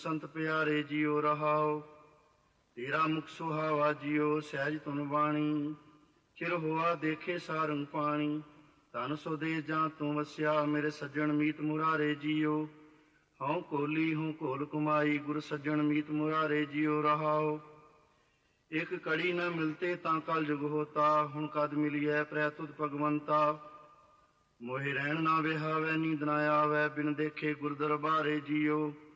ਸੰਤ ਪਿਆਰੇ ਜੀਓ ਰਹਾਓ। ਤੇਰਾ ਮੁਖ ਸੁਹਾਵਾ ਜੀਓ ਸਹਿਜ ਤੁਨ ਬਾਣੀ। ਚਿਰ ਹੋਆ ਦੇਖੇ ਸਾਰੰਗ ਪਾਣੀ। ਧਨ ਸੋ ਦੇ ਜਾਂ ਤੂੰ ਵਸਿਆ ਮੇਰੇ ਸੱਜਣ ਮੀਤ ਮੁਰਾਰੇ ਜੀਓ। ਹਉ ਕੋਲੀ ਹੂੰ ਘੋਲ ਕੁਮਾਈ ਗੁਰ ਸੱਜਣ ਮੀਤ ਮੁਰਾਰੇ ਜੀਓ ਰਹਾਓ। ਇੱਕ ਕੜੀ ਨ ਮਿਲਤੇ ਤਾਂ ਕਲ ਜੁਗ ਹੋਤਾ। ਹੁਣ ਕਦ ਮਿਲੀਐ ਪ੍ਰੈ ਤੁਧ ਭਗਵੰਤਾ। ਮੋਹਿ ਰਹਿਣ ਨਾ ਵਿਹਾਵੈ ਨੀਂਦ ਨਾ ਆਵੈ ਬਿਨ ਦੇਖੇ ਗੁਰ ਦਰਬਾਰੇ ਜੀਓ।